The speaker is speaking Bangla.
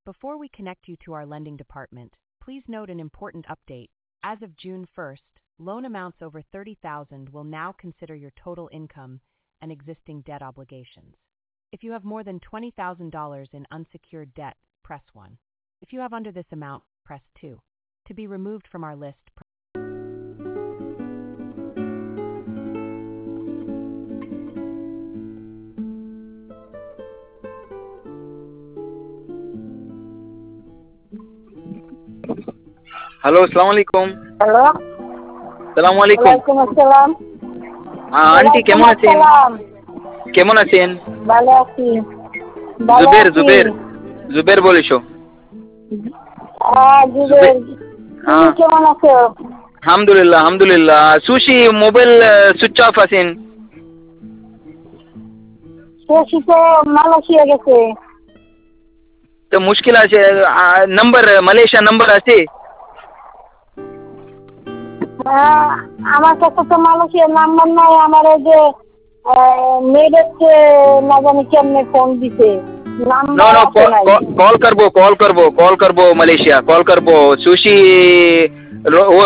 Before we connect you to our lending department, please note an important update. As of June 1st, loan amounts over $30,000 will now consider your total income and existing debt obligations. If you have more than $20,000 in unsecured debt, press 1. If you have under this amount, press 2. To be removed from our list, hello, আসসালামু আলাইকুম। হ্যালো, আসসালামু আলাইকুম। ওয়ালাইকুম আসসালাম। আন্টি কেমন আছেন? কেমন আছেন? ভালো আছি। ভালো জুবের আছি। জুবের জুবের বলিছো। জুবের, তুমি কেমন আছো? আলহামদুলিল্লাহ আলহামদুলিল্লাহ। সুশি মোবাইল সুইচ অফ আছেন। শশী তো মালয়েশিয়া গেছে। তো মুশকিল আছে। নাম্বার মালয়েশিয়া নাম্বার আছে? আমার কাছে তো মালয়েশিয়ার নাম্বার নাই। আমার ওই যে মেয়েদেরকে না জানি কেমনে ফোন দিছে। नो নাম্বার नो আছে নাই। कॉल करबो मलेशिया कॉल करबो सुशी वो